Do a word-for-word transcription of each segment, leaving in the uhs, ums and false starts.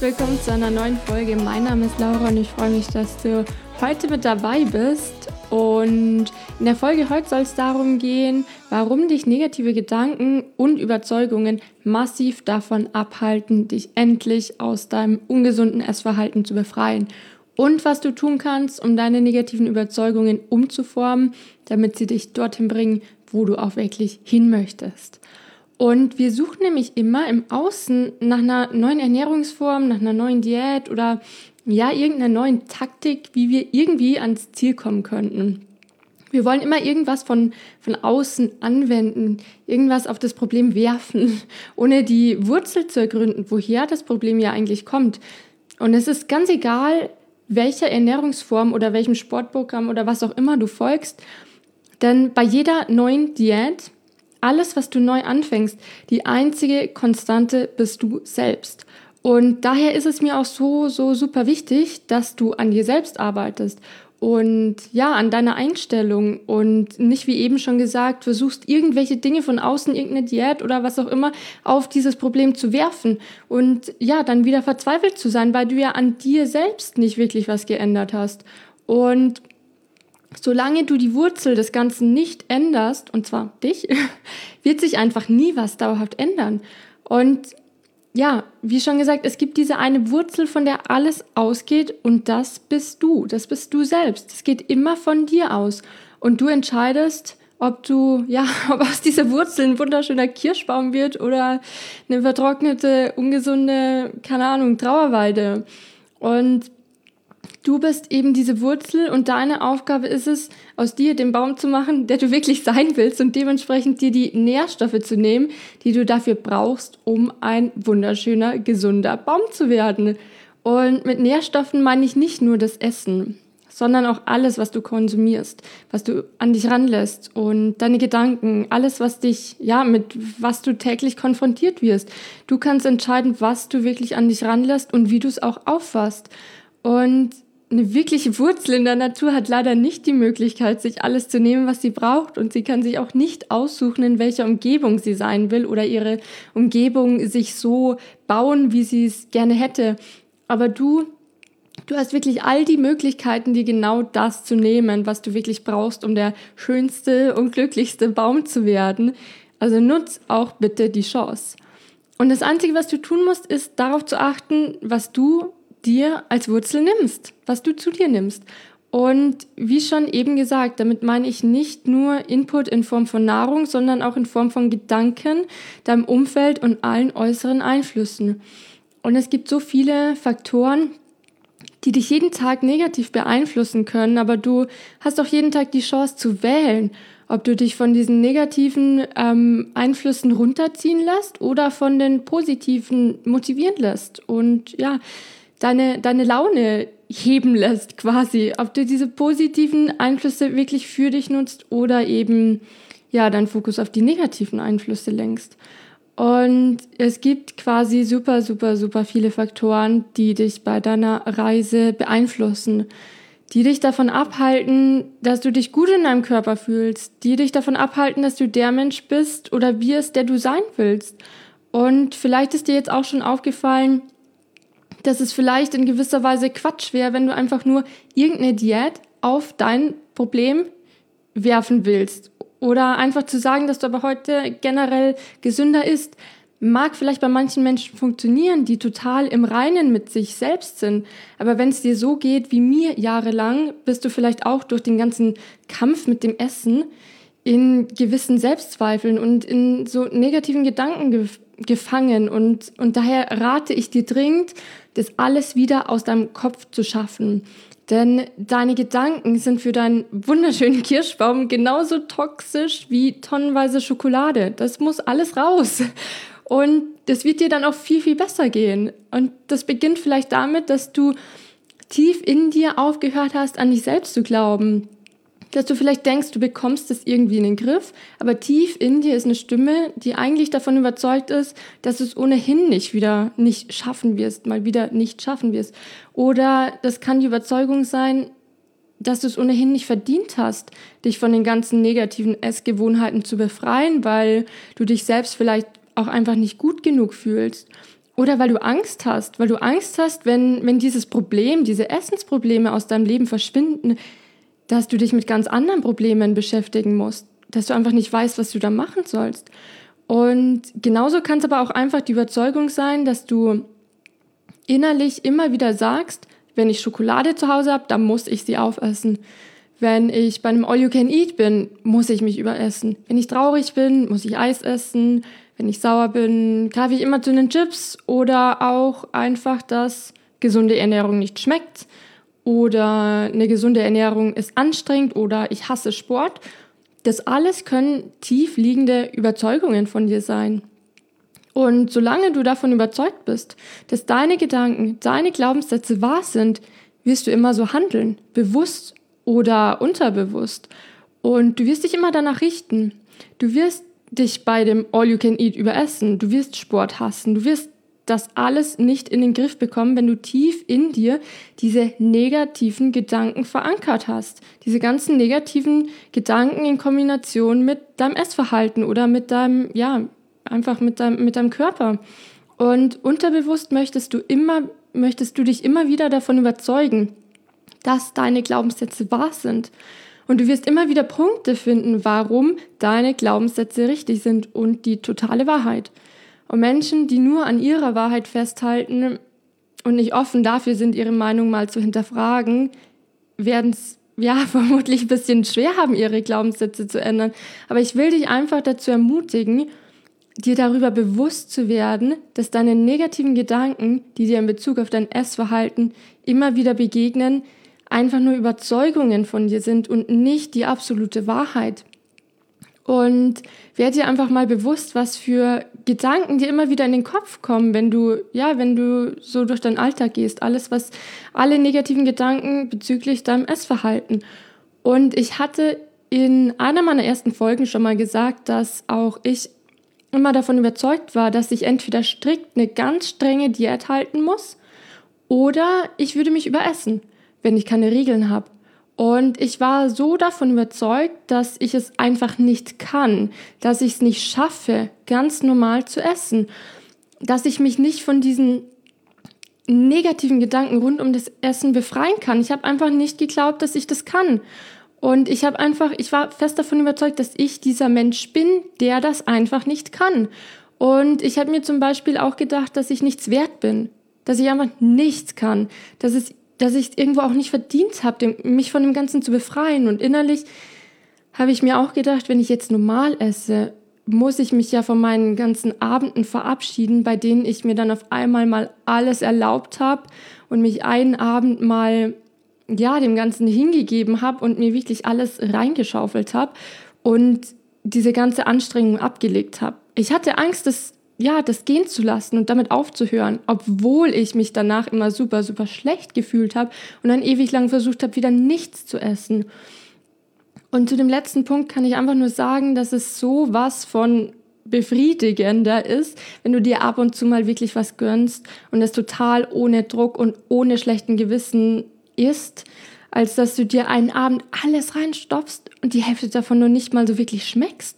willkommen zu einer neuen Folge. Mein Name ist Laura und ich freue mich, dass du heute mit dabei bist. Und in der Folge heute soll es darum gehen, warum dich negative Gedanken und Überzeugungen massiv davon abhalten, dich endlich aus deinem ungesunden Essverhalten zu befreien. Und was du tun kannst, um deine negativen Überzeugungen umzuformen, damit sie dich dorthin bringen, wo du auch wirklich hin möchtest. Und wir suchen nämlich immer im Außen nach einer neuen Ernährungsform, nach einer neuen Diät oder ja, irgendeiner neuen Taktik, wie wir irgendwie ans Ziel kommen könnten. Wir wollen immer irgendwas von, von außen anwenden, irgendwas auf das Problem werfen, ohne die Wurzel zu ergründen, woher das Problem ja eigentlich kommt. Und es ist ganz egal, welcher Ernährungsform oder welchem Sportprogramm oder was auch immer du folgst, denn bei jeder neuen Diät, alles, was du neu anfängst, die einzige Konstante bist du selbst. Und daher ist es mir auch so, so super wichtig, dass du an dir selbst arbeitest und ja, an deiner Einstellung und nicht, wie eben schon gesagt, versuchst irgendwelche Dinge von außen, irgendeine Diät oder was auch immer, auf dieses Problem zu werfen und ja, dann wieder verzweifelt zu sein, weil du ja an dir selbst nicht wirklich was geändert hast. Und solange du die Wurzel des Ganzen nicht änderst, und zwar dich, wird sich einfach nie was dauerhaft ändern. Und ja, wie schon gesagt, es gibt diese eine Wurzel, von der alles ausgeht und das bist du, das bist du selbst. Es geht immer von dir aus und du entscheidest, ob du, ja, ob aus dieser Wurzel ein wunderschöner Kirschbaum wird oder eine vertrocknete, ungesunde, keine Ahnung, Trauerweide. Und du bist eben diese Wurzel und deine Aufgabe ist es, aus dir den Baum zu machen, der du wirklich sein willst und dementsprechend dir die Nährstoffe zu nehmen, die du dafür brauchst, um ein wunderschöner, gesunder Baum zu werden. Und mit Nährstoffen meine ich nicht nur das Essen, sondern auch alles, was du konsumierst, was du an dich ranlässt und deine Gedanken, alles, was dich, ja, mit was du täglich konfrontiert wirst. Du kannst entscheiden, was du wirklich an dich ranlässt und wie du es auch auffasst. Und eine wirkliche Wurzel in der Natur hat leider nicht die Möglichkeit, sich alles zu nehmen, was sie braucht. Und sie kann sich auch nicht aussuchen, in welcher Umgebung sie sein will oder ihre Umgebung sich so bauen, wie sie es gerne hätte. Aber du, du hast wirklich all die Möglichkeiten, dir genau das zu nehmen, was du wirklich brauchst, um der schönste und glücklichste Baum zu werden. Also nutz auch bitte die Chance. Und das Einzige, was du tun musst, ist darauf zu achten, was du dir als Wurzel nimmst, was du zu dir nimmst. Und wie schon eben gesagt, damit meine ich nicht nur Input in Form von Nahrung, sondern auch in Form von Gedanken, deinem Umfeld und allen äußeren Einflüssen. Und es gibt so viele Faktoren, die dich jeden Tag negativ beeinflussen können, aber du hast auch jeden Tag die Chance zu wählen, ob du dich von diesen negativen ähm, Einflüssen runterziehen lässt oder von den positiven motivieren lässt. Und ja, deine, deine Laune heben lässt quasi, ob du diese positiven Einflüsse wirklich für dich nutzt oder eben ja deinen Fokus auf die negativen Einflüsse lenkst. Und es gibt quasi super, super, super viele Faktoren, die dich bei deiner Reise beeinflussen, die dich davon abhalten, dass du dich gut in deinem Körper fühlst, die dich davon abhalten, dass du der Mensch bist oder wirst, der du sein willst. Und vielleicht ist dir jetzt auch schon aufgefallen, dass es vielleicht in gewisser Weise Quatsch wäre, wenn du einfach nur irgendeine Diät auf dein Problem werfen willst. Oder einfach zu sagen, dass du aber heute generell gesünder isst, mag vielleicht bei manchen Menschen funktionieren, die total im Reinen mit sich selbst sind. Aber wenn es dir so geht wie mir jahrelang, bist du vielleicht auch durch den ganzen Kampf mit dem Essen in gewissen Selbstzweifeln und in so negativen Gedanken ge- gefangen. Und, und daher rate ich dir dringend, das alles wieder aus deinem Kopf zu schaffen. Denn deine Gedanken sind für deinen wunderschönen Kirschbaum genauso toxisch wie tonnenweise Schokolade. Das muss alles raus. Und das wird dir dann auch viel, viel besser gehen. Und das beginnt vielleicht damit, dass du tief in dir aufgehört hast, an dich selbst zu glauben. Dass du vielleicht denkst, du bekommst es irgendwie in den Griff, aber tief in dir ist eine Stimme, die eigentlich davon überzeugt ist, dass du es ohnehin nicht wieder nicht schaffen wirst, mal wieder nicht schaffen wirst. Oder das kann die Überzeugung sein, dass du es ohnehin nicht verdient hast, dich von den ganzen negativen Essgewohnheiten zu befreien, weil du dich selbst vielleicht auch einfach nicht gut genug fühlst. Oder weil du Angst hast, weil du Angst hast, wenn, wenn dieses Problem, diese Essensprobleme aus deinem Leben verschwinden, dass du dich mit ganz anderen Problemen beschäftigen musst, dass du einfach nicht weißt, was du da machen sollst. Und genauso kann es aber auch einfach die Überzeugung sein, dass du innerlich immer wieder sagst, wenn ich Schokolade zu Hause habe, dann muss ich sie aufessen. Wenn ich bei einem All-You-Can-Eat bin, muss ich mich überessen. Wenn ich traurig bin, muss ich Eis essen. Wenn ich sauer bin, greife ich immer zu den Chips. Oder auch einfach, dass gesunde Ernährung nicht schmeckt. Oder eine gesunde Ernährung ist anstrengend. Oder ich hasse Sport. Das alles können tief liegende Überzeugungen von dir sein. Und solange du davon überzeugt bist, dass deine Gedanken, deine Glaubenssätze wahr sind, wirst du immer so handeln, bewusst oder unterbewusst. Und du wirst dich immer danach richten. Du wirst dich bei dem All-You-Can-Eat überessen. Du wirst Sport hassen. Du wirst das alles nicht in den Griff bekommen, wenn du tief in dir diese negativen Gedanken verankert hast. Diese ganzen negativen Gedanken in Kombination mit deinem Essverhalten oder mit deinem, ja, einfach mit deinem, mit deinem Körper. Und unterbewusst möchtest du immer, möchtest du dich immer wieder davon überzeugen, dass deine Glaubenssätze wahr sind. Und du wirst immer wieder Punkte finden, warum deine Glaubenssätze richtig sind und die totale Wahrheit. Und Menschen, die nur an ihrer Wahrheit festhalten und nicht offen dafür sind, ihre Meinung mal zu hinterfragen, werden es ja vermutlich ein bisschen schwer haben, ihre Glaubenssätze zu ändern. Aber ich will dich einfach dazu ermutigen, dir darüber bewusst zu werden, dass deine negativen Gedanken, die dir in Bezug auf dein Essverhalten immer wieder begegnen, einfach nur Überzeugungen von dir sind und nicht die absolute Wahrheit. Und werd dir einfach mal bewusst, was für Gedanken dir immer wieder in den Kopf kommen, wenn du, ja, wenn du so durch deinen Alltag gehst. Alles, was, alle negativen Gedanken bezüglich deinem Essverhalten. Und ich hatte in einer meiner ersten Folgen schon mal gesagt, dass auch ich immer davon überzeugt war, dass ich entweder strikt eine ganz strenge Diät halten muss oder ich würde mich überessen, wenn ich keine Regeln habe. Und ich war so davon überzeugt, dass ich es einfach nicht kann, dass ich es nicht schaffe, ganz normal zu essen, dass ich mich nicht von diesen negativen Gedanken rund um das Essen befreien kann. Ich habe einfach nicht geglaubt, dass ich das kann. Und ich habe einfach, ich war fest davon überzeugt, dass ich dieser Mensch bin, der das einfach nicht kann. Und ich habe mir zum Beispiel auch gedacht, dass ich nichts wert bin, dass ich einfach nichts kann, dass es dass ich es irgendwo auch nicht verdient habe, mich von dem Ganzen zu befreien. Und innerlich habe ich mir auch gedacht, wenn ich jetzt normal esse, muss ich mich ja von meinen ganzen Abenden verabschieden, bei denen ich mir dann auf einmal mal alles erlaubt habe und mich einen Abend mal ja dem Ganzen hingegeben habe und mir wirklich alles reingeschaufelt habe und diese ganze Anstrengung abgelegt habe. Ich hatte Angst, dass ja, das gehen zu lassen und damit aufzuhören, obwohl ich mich danach immer super, super schlecht gefühlt habe und dann ewig lang versucht habe, wieder nichts zu essen. Und zu dem letzten Punkt kann ich einfach nur sagen, dass es so was von befriedigender ist, wenn du dir ab und zu mal wirklich was gönnst und es total ohne Druck und ohne schlechten Gewissen isst, als dass du dir einen Abend alles reinstopfst und die Hälfte davon nur nicht mal so wirklich schmeckst.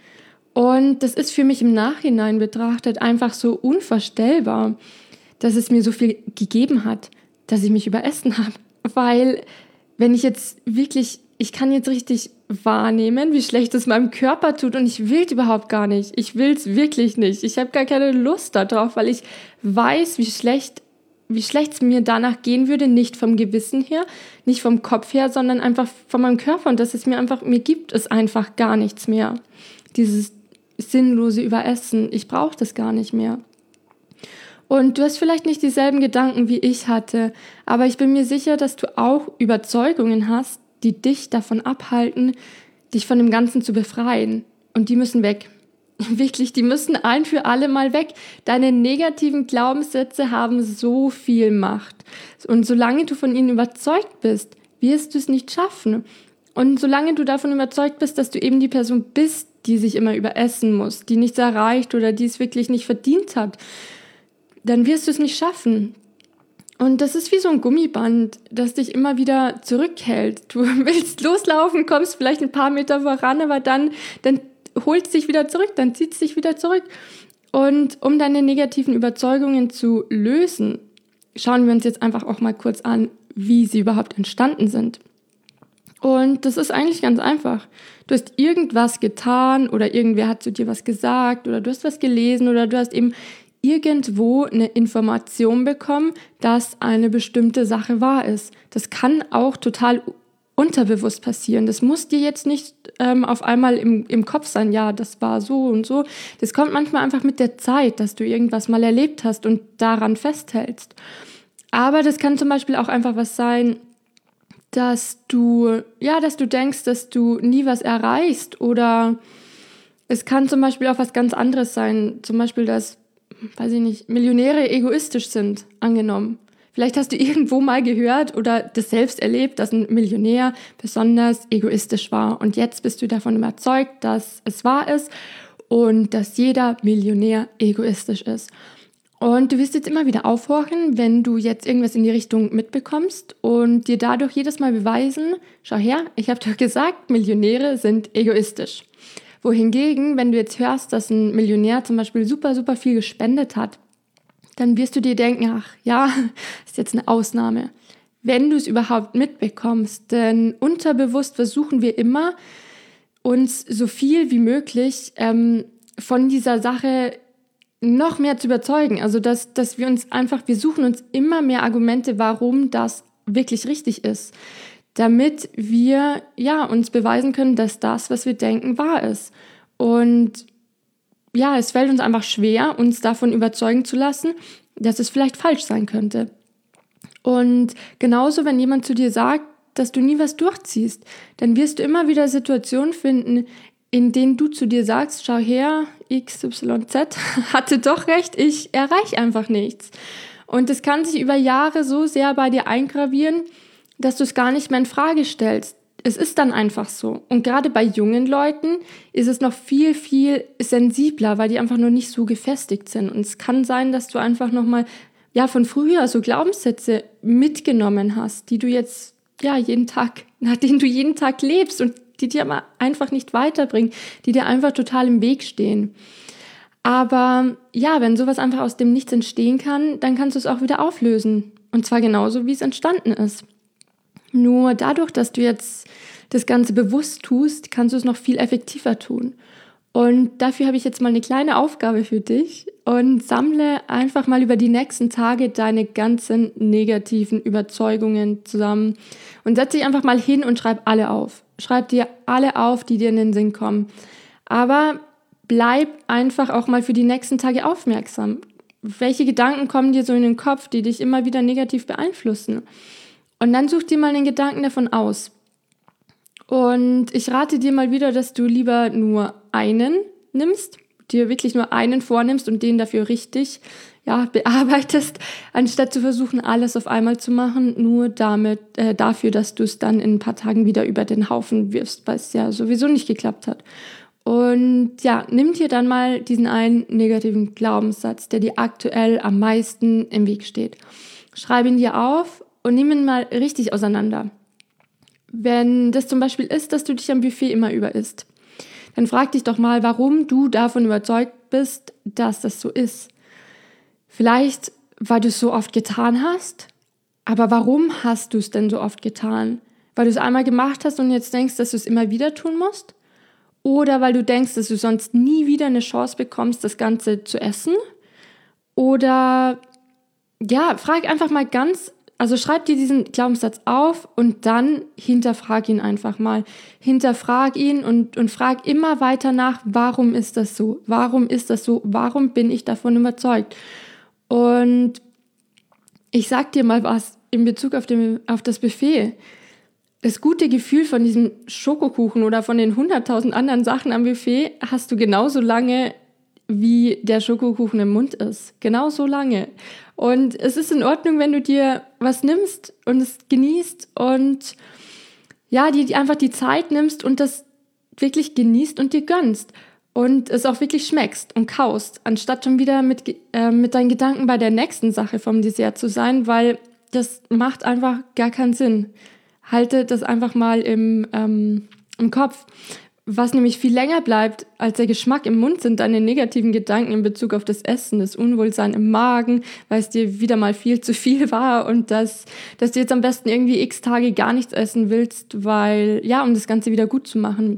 Und das ist für mich im Nachhinein betrachtet einfach so unvorstellbar, dass es mir so viel gegeben hat, dass ich mich überessen habe. Weil wenn ich jetzt wirklich, ich kann jetzt richtig wahrnehmen, wie schlecht es meinem Körper tut und ich will es überhaupt gar nicht. Ich will es wirklich nicht. Ich habe gar keine Lust darauf, weil ich weiß, wie schlecht, wie schlecht es mir danach gehen würde, nicht vom Gewissen her, nicht vom Kopf her, sondern einfach von meinem Körper und dass es mir einfach, mir gibt es einfach gar nichts mehr. Dieses sinnlose Überessen. Ich brauche das gar nicht mehr. Und du hast vielleicht nicht dieselben Gedanken, wie ich hatte, aber ich bin mir sicher, dass du auch Überzeugungen hast, die dich davon abhalten, dich von dem Ganzen zu befreien. Und die müssen weg. Wirklich, die müssen ein für alle Mal weg. Deine negativen Glaubenssätze haben so viel Macht. Und solange du von ihnen überzeugt bist, wirst du es nicht schaffen. Und solange du davon überzeugt bist, dass du eben die Person bist, die sich immer überessen muss, die nichts erreicht oder die es wirklich nicht verdient hat, dann wirst du es nicht schaffen. Und das ist wie so ein Gummiband, das dich immer wieder zurückhält. Du willst loslaufen, kommst vielleicht ein paar Meter voran, aber dann, dann holt es dich wieder zurück, dann zieht es dich wieder zurück. Und um deine negativen Überzeugungen zu lösen, schauen wir uns jetzt einfach auch mal kurz an, wie sie überhaupt entstanden sind. Und das ist eigentlich ganz einfach. Du hast irgendwas getan oder irgendwer hat zu dir was gesagt oder du hast was gelesen oder du hast eben irgendwo eine Information bekommen, dass eine bestimmte Sache wahr ist. Das kann auch total unterbewusst passieren. Das muss dir jetzt nicht ähm, auf einmal im, im Kopf sein, ja, das war so und so. Das kommt manchmal einfach mit der Zeit, dass du irgendwas mal erlebt hast und daran festhältst. Aber das kann zum Beispiel auch einfach was sein, dass du, ja, dass du denkst, dass du nie was erreichst, oder es kann zum Beispiel auch was ganz anderes sein, zum Beispiel, dass, weiß ich nicht, Millionäre egoistisch sind, angenommen. Vielleicht hast du irgendwo mal gehört oder das selbst erlebt, dass ein Millionär besonders egoistisch war und jetzt bist du davon überzeugt, dass es wahr ist und dass jeder Millionär egoistisch ist. Und du wirst jetzt immer wieder aufhorchen, wenn du jetzt irgendwas in die Richtung mitbekommst und dir dadurch jedes Mal beweisen, schau her, ich habe doch gesagt, Millionäre sind egoistisch. Wohingegen, wenn du jetzt hörst, dass ein Millionär zum Beispiel super, super viel gespendet hat, dann wirst du dir denken, ach ja, ist jetzt eine Ausnahme. Wenn du es überhaupt mitbekommst, denn unterbewusst versuchen wir immer, uns so viel wie möglich ähm, von dieser Sache noch mehr zu überzeugen. Also, dass, dass wir uns einfach, wir suchen uns immer mehr Argumente, warum das wirklich richtig ist, damit wir ja uns beweisen können, dass das, was wir denken, wahr ist. Und ja, es fällt uns einfach schwer, uns davon überzeugen zu lassen, dass es vielleicht falsch sein könnte. Und genauso, wenn jemand zu dir sagt, dass du nie was durchziehst, dann wirst du immer wieder Situationen finden, in denen du zu dir sagst, schau her, X Y Z hatte doch recht, ich erreiche einfach nichts. Und das kann sich über Jahre so sehr bei dir eingravieren, dass du es gar nicht mehr in Frage stellst. Es ist dann einfach so. Und gerade bei jungen Leuten ist es noch viel, viel sensibler, weil die einfach noch nicht so gefestigt sind. Und es kann sein, dass du einfach nochmal ja, von früher so Glaubenssätze mitgenommen hast, die du jetzt ja jeden Tag, nach denen du jeden Tag lebst und die dir aber einfach nicht weiterbringen, die dir einfach total im Weg stehen. Aber ja, wenn sowas einfach aus dem Nichts entstehen kann, dann kannst du es auch wieder auflösen. Und zwar genauso, wie es entstanden ist. Nur dadurch, dass du jetzt das Ganze bewusst tust, kannst du es noch viel effektiver tun. Und dafür habe ich jetzt mal eine kleine Aufgabe für dich und sammle einfach mal über die nächsten Tage deine ganzen negativen Überzeugungen zusammen und setze dich einfach mal hin und schreib alle auf. Schreib dir alle auf, die dir in den Sinn kommen. Aber bleib einfach auch mal für die nächsten Tage aufmerksam. Welche Gedanken kommen dir so in den Kopf, die dich immer wieder negativ beeinflussen? Und dann such dir mal den Gedanken davon aus. Und ich rate dir mal wieder, dass du lieber nur einen nimmst, dir wirklich nur einen vornimmst und den dafür richtig ja, bearbeitest, anstatt zu versuchen, alles auf einmal zu machen, nur damit äh, dafür, dass du es dann in ein paar Tagen wieder über den Haufen wirfst, weil es ja sowieso nicht geklappt hat. Und ja, nimm dir dann mal diesen einen negativen Glaubenssatz, der dir aktuell am meisten im Weg steht. Schreib ihn dir auf und nimm ihn mal richtig auseinander. Wenn das zum Beispiel ist, dass du dich am Buffet immer über isst, dann frag dich doch mal, warum du davon überzeugt bist, dass das so ist. Vielleicht, weil du es so oft getan hast, aber warum hast du es denn so oft getan? Weil du es einmal gemacht hast und jetzt denkst, dass du es immer wieder tun musst? Oder weil du denkst, dass du sonst nie wieder eine Chance bekommst, das Ganze zu essen? Oder ja, frag einfach mal ganz, also schreib dir diesen Glaubenssatz auf und dann hinterfrag ihn einfach mal. Hinterfrag ihn und, und frag immer weiter nach, warum ist das so? Warum ist das so? Warum bin ich davon überzeugt? Und ich sag dir mal was in Bezug auf, dem, auf das Buffet. Das gute Gefühl von diesem Schokokuchen oder von den hunderttausend anderen Sachen am Buffet hast du genauso lange, wie der Schokokuchen im Mund ist. Genauso lange. Und es ist in Ordnung, wenn du dir was nimmst und es genießt und ja, dir einfach die Zeit nimmst und das wirklich genießt und dir gönnst und es auch wirklich schmeckst und kaust, anstatt schon wieder mit, äh, mit deinen Gedanken bei der nächsten Sache vom Dessert zu sein, weil das macht einfach gar keinen Sinn. Halte das einfach mal im, ähm, im Kopf. Was nämlich viel länger bleibt als der Geschmack im Mund, sind deine negativen Gedanken in Bezug auf das Essen, das Unwohlsein im Magen, weil es dir wieder mal viel zu viel war und dass, dass du jetzt am besten irgendwie x Tage gar nichts essen willst, weil, ja, um das Ganze wieder gut zu machen.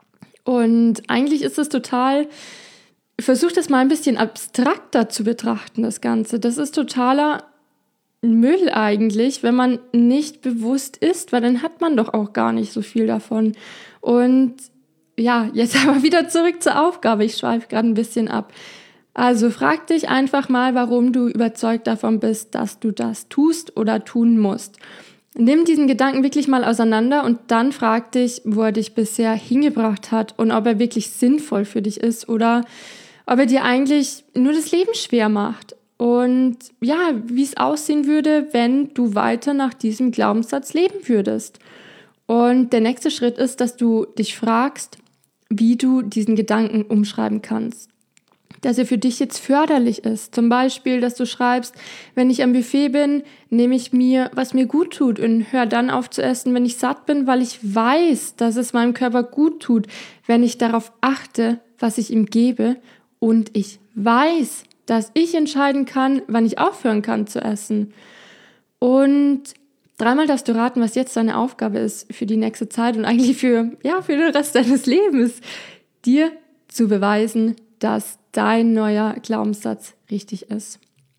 Und eigentlich ist es total, versuch das mal ein bisschen abstrakter zu betrachten, das Ganze. Das ist totaler Müll eigentlich, wenn man nicht bewusst isst, weil dann hat man doch auch gar nicht so viel davon. Und ja, jetzt aber wieder zurück zur Aufgabe. Ich schweife gerade ein bisschen ab. Also frag dich einfach mal, warum du überzeugt davon bist, dass du das tust oder tun musst. Nimm diesen Gedanken wirklich mal auseinander und dann frag dich, wo er dich bisher hingebracht hat und ob er wirklich sinnvoll für dich ist oder ob er dir eigentlich nur das Leben schwer macht. Und ja, wie es aussehen würde, wenn du weiter nach diesem Glaubenssatz leben würdest. Und der nächste Schritt ist, dass du dich fragst, wie du diesen Gedanken umschreiben kannst. Dass er für dich jetzt förderlich ist. Zum Beispiel, dass du schreibst, wenn ich am Buffet bin, nehme ich mir, was mir gut tut und höre dann auf zu essen, wenn ich satt bin, weil ich weiß, dass es meinem Körper gut tut, wenn ich darauf achte, was ich ihm gebe. Und ich weiß, dass ich entscheiden kann, wann ich aufhören kann zu essen. Und dreimal darfst du raten, was jetzt deine Aufgabe ist für die nächste Zeit und eigentlich für, ja, für den Rest deines Lebens, dir zu beweisen, dass dein neuer Glaubenssatz richtig ist.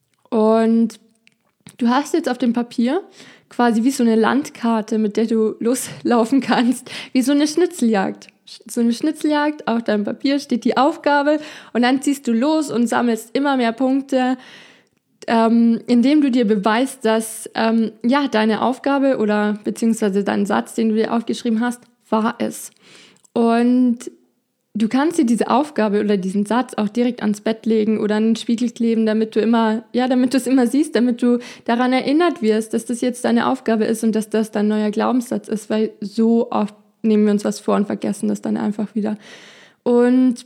Und du hast jetzt auf dem Papier quasi wie so eine Landkarte, mit der du loslaufen kannst, wie so eine Schnitzeljagd. So eine Schnitzeljagd, auf deinem Papier steht die Aufgabe und dann ziehst du los und sammelst immer mehr Punkte, ähm, indem du dir beweist, dass ähm, ja deine Aufgabe oder beziehungsweise dein Satz, den du dir aufgeschrieben hast, wahr ist. Und du kannst dir diese Aufgabe oder diesen Satz auch direkt ans Bett legen oder an den Spiegel kleben, damit du immer, ja, damit du es immer siehst, damit du daran erinnert wirst, dass das jetzt deine Aufgabe ist und dass das dein neuer Glaubenssatz ist, weil so oft nehmen wir uns was vor und vergessen das dann einfach wieder. Und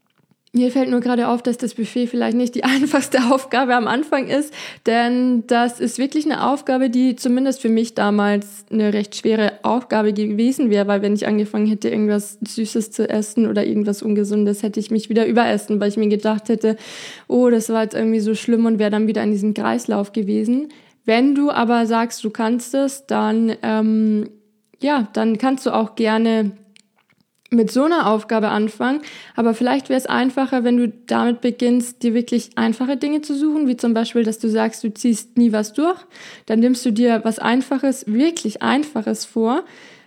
mir fällt nur gerade auf, dass das Buffet vielleicht nicht die einfachste Aufgabe am Anfang ist, denn das ist wirklich eine Aufgabe, die zumindest für mich damals eine recht schwere Aufgabe gewesen wäre, weil wenn ich angefangen hätte, irgendwas Süßes zu essen oder irgendwas Ungesundes, hätte ich mich wieder überessen, weil ich mir gedacht hätte, oh, das war jetzt irgendwie so schlimm und wäre dann wieder in diesem Kreislauf gewesen. Wenn du aber sagst, du kannst es, dann, ähm, ja, dann kannst du auch gerne mit so einer Aufgabe anfangen, aber vielleicht wäre es einfacher, wenn du damit beginnst, dir wirklich einfache Dinge zu suchen, wie zum Beispiel, dass du sagst, du ziehst nie was durch, dann nimmst du dir was Einfaches, wirklich Einfaches vor,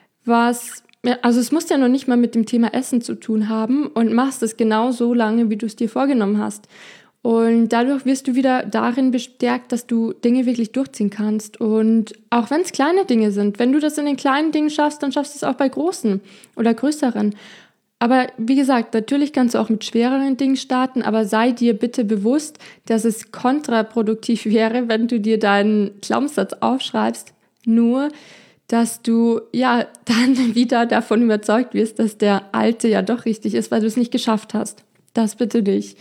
was, also es muss ja noch nicht mal mit dem Thema Essen zu tun haben und machst es genau so lange, wie du es dir vorgenommen hast. Und dadurch wirst du wieder darin bestärkt, dass du Dinge wirklich durchziehen kannst. Und auch wenn es kleine Dinge sind, wenn du das in den kleinen Dingen schaffst, dann schaffst du es auch bei großen oder größeren. Aber wie gesagt, natürlich kannst du auch mit schwereren Dingen starten, aber sei dir bitte bewusst, dass es kontraproduktiv wäre, wenn du dir deinen Glaubenssatz aufschreibst, nur dass du ja dann wieder davon überzeugt wirst, dass der alte ja doch richtig ist, weil du es nicht geschafft hast. Das bitte nicht.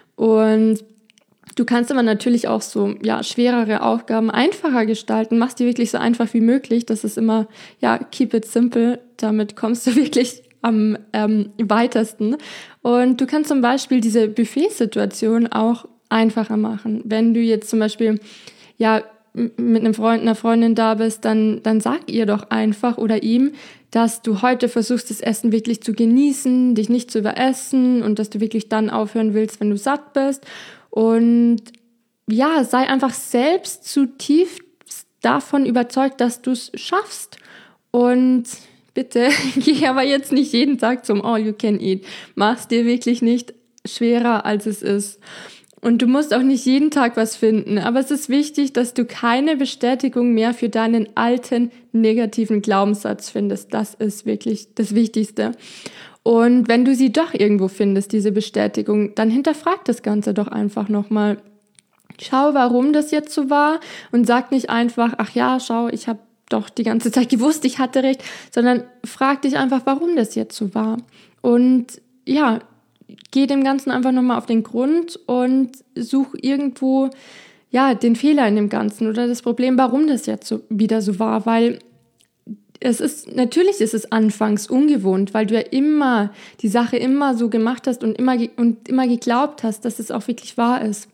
Und du kannst aber natürlich auch so, ja, schwerere Aufgaben einfacher gestalten. Mach die wirklich so einfach wie möglich. Das ist immer, ja, keep it simple. Damit kommst du wirklich am ähm, weitesten. Und du kannst zum Beispiel diese Buffet-Situation auch einfacher machen. Wenn du jetzt zum Beispiel, ja, mit einem Freund, einer Freundin da bist, dann, dann sag ihr doch einfach oder ihm, dass du heute versuchst, das Essen wirklich zu genießen, dich nicht zu überessen und dass du wirklich dann aufhören willst, wenn du satt bist. Und ja, sei einfach selbst zutiefst davon überzeugt, dass du es schaffst. Und bitte, geh aber jetzt nicht jeden Tag zum All You Can Eat. Mach's dir wirklich nicht schwerer, als es ist. Und du musst auch nicht jeden Tag was finden, aber es ist wichtig, dass du keine Bestätigung mehr für deinen alten negativen Glaubenssatz findest. Das ist wirklich das Wichtigste. Und wenn du sie doch irgendwo findest, diese Bestätigung, dann hinterfrag das Ganze doch einfach nochmal. Schau, warum das jetzt so war und sag nicht einfach, ach ja, schau, ich habe doch die ganze Zeit gewusst, ich hatte recht, sondern frag dich einfach, warum das jetzt so war. Und ja, geh dem Ganzen einfach nochmal auf den Grund und such irgendwo, ja, den Fehler in dem Ganzen oder das Problem, warum das jetzt so wieder so war, weil es ist, natürlich ist es anfangs ungewohnt, weil du ja immer die Sache immer so gemacht hast und immer, und immer geglaubt hast, dass es auch wirklich wahr ist.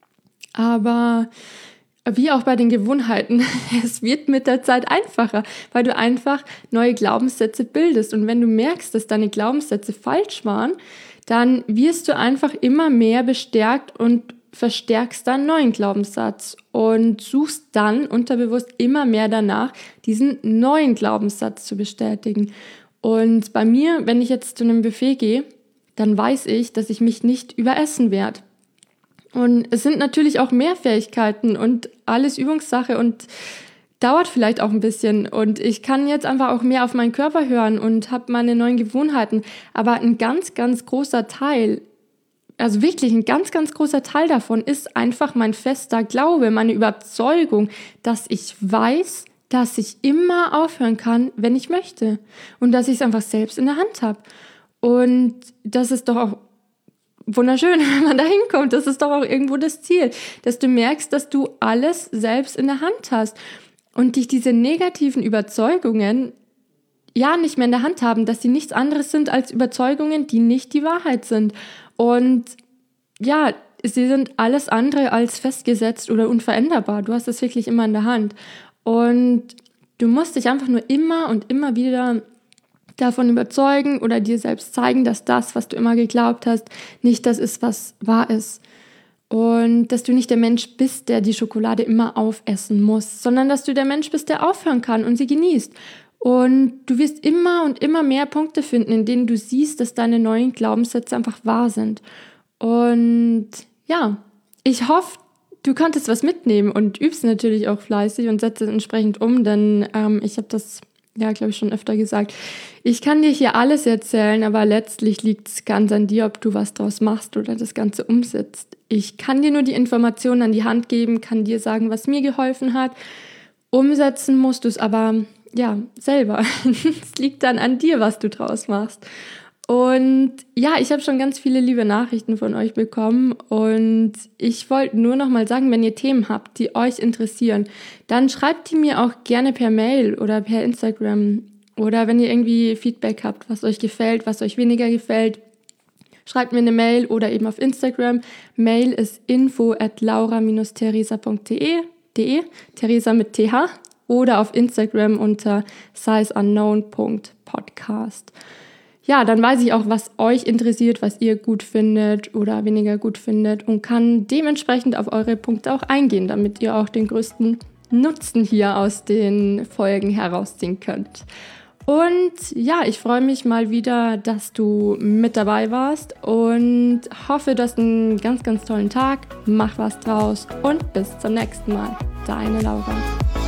Aber wie auch bei den Gewohnheiten, es wird mit der Zeit einfacher, weil du einfach neue Glaubenssätze bildest. Und wenn du merkst, dass deine Glaubenssätze falsch waren, dann wirst du einfach immer mehr bestärkt und verstärkst dann einen neuen Glaubenssatz und suchst dann unterbewusst immer mehr danach, diesen neuen Glaubenssatz zu bestätigen. Und bei mir, wenn ich jetzt zu einem Buffet gehe, dann weiß ich, dass ich mich nicht überessen werde. Und es sind natürlich auch mehr Fähigkeiten und alles Übungssache und dauert vielleicht auch ein bisschen. Und ich kann jetzt einfach auch mehr auf meinen Körper hören und habe meine neuen Gewohnheiten. Aber ein ganz, ganz großer Teil, also wirklich ein ganz, ganz großer Teil davon ist einfach mein fester Glaube, meine Überzeugung, dass ich weiß, dass ich immer aufhören kann, wenn ich möchte. Und dass ich es einfach selbst in der Hand habe. Und das ist doch auch wunderschön, wenn man da hinkommt. Das ist doch auch irgendwo das Ziel, dass du merkst, dass du alles selbst in der Hand hast und dich diese negativen Überzeugungen ja nicht mehr in der Hand haben, dass sie nichts anderes sind als Überzeugungen, die nicht die Wahrheit sind. Und ja, sie sind alles andere als festgesetzt oder unveränderbar. Du hast es wirklich immer in der Hand. Und du musst dich einfach nur immer und immer wieder davon überzeugen oder dir selbst zeigen, dass das, was du immer geglaubt hast, nicht das ist, was wahr ist. Und dass du nicht der Mensch bist, der die Schokolade immer aufessen muss, sondern dass du der Mensch bist, der aufhören kann und sie genießt. Und du wirst immer und immer mehr Punkte finden, in denen du siehst, dass deine neuen Glaubenssätze einfach wahr sind. Und ja, ich hoffe, du konntest was mitnehmen und übst natürlich auch fleißig und setzt es entsprechend um, denn ähm, ich habe das ja, glaube ich, schon öfter gesagt. Ich kann dir hier alles erzählen, aber letztlich liegt es ganz an dir, ob du was draus machst oder das Ganze umsetzt. Ich kann dir nur die Informationen an die Hand geben, kann dir sagen, was mir geholfen hat. Umsetzen musst du es aber, ja, selber. Es liegt dann an dir, was du draus machst. Und ja, ich habe schon ganz viele liebe Nachrichten von euch bekommen und ich wollte nur noch mal sagen, wenn ihr Themen habt, die euch interessieren, dann schreibt die mir auch gerne per Mail oder per Instagram oder wenn ihr irgendwie Feedback habt, was euch gefällt, was euch weniger gefällt, schreibt mir eine Mail oder eben auf Instagram. Mail ist info at laura dash theresa punkt de, Theresa mit T H oder auf Instagram unter sizeunknown punkt podcast. Ja, dann weiß ich auch, was euch interessiert, was ihr gut findet oder weniger gut findet und kann dementsprechend auf eure Punkte auch eingehen, damit ihr auch den größten Nutzen hier aus den Folgen herausziehen könnt. Und ja, ich freue mich mal wieder, dass du mit dabei warst und hoffe, du hast einen ganz, ganz tollen Tag. Mach was draus und bis zum nächsten Mal. Deine Laura.